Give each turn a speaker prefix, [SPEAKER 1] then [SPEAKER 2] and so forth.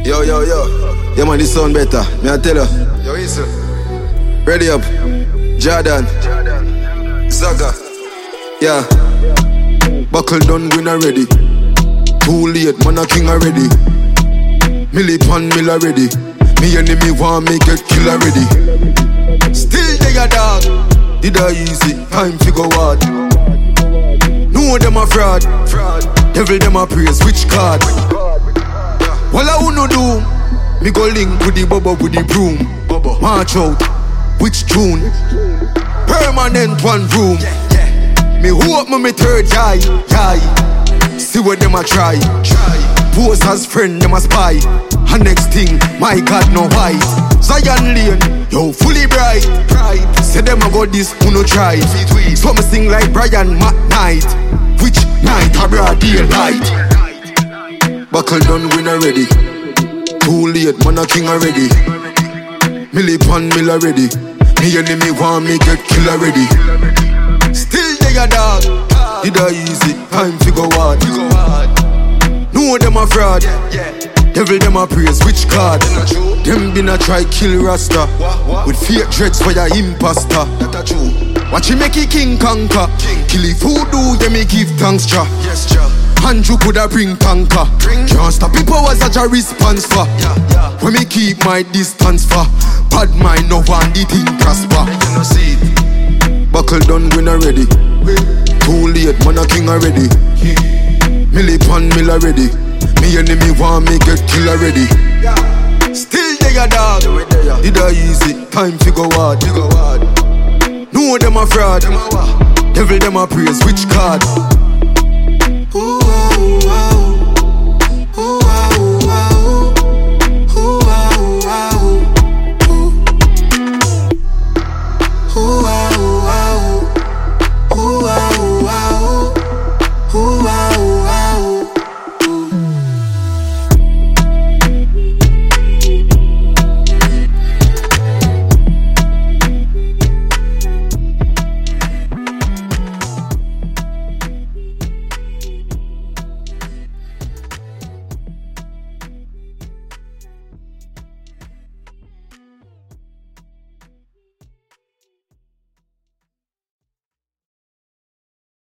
[SPEAKER 1] Yo. Yeah man, this sound better. Me I tell you. Yo, Issa. Ready up. Jordan. Zaga. Yeah. Buckle done, win already. Too late, man a king already. Millipan mill already. Me enemy want me get kill already. Still they a dog. Did I easy? Time to go hard. Know them a fraud. Devil them a praise. Which card? Well I wanna do. Me go link with the bubble with the broom. March out. Which tune? Permanent one room. Me hope me third eye. See what them a try. Pose as friend, them a spy. And next thing, my God no white. Zion Lane, yo fully bright. Say them a go this, who no try. So me sing like Brian McKnight. Which night a broad daylight. Buckle done, win already. Too late, man a king already. Millipan mill already. Me enemy want me get kill already. Still they a dog. Did I easy? Time to go hard. Know them a fraud. Devil them a praise. Which card? Them been a try kill Rasta. With fake dreads for your imposter. Watch him make it king conquer. Kill it voodoo, yeah me give thanks cha. Andrew coulda bring tanker. Can't stop people was such a response for. When me keep my distance for. Bad mind no want the thing prosper. Buckle done, win already. Too late, man a king already. Millipan mill already. Me enemy want me get kill already. Still they a dog. Did I easy? Time to go hard. Know them a fraud. Devil them a praise. Which card?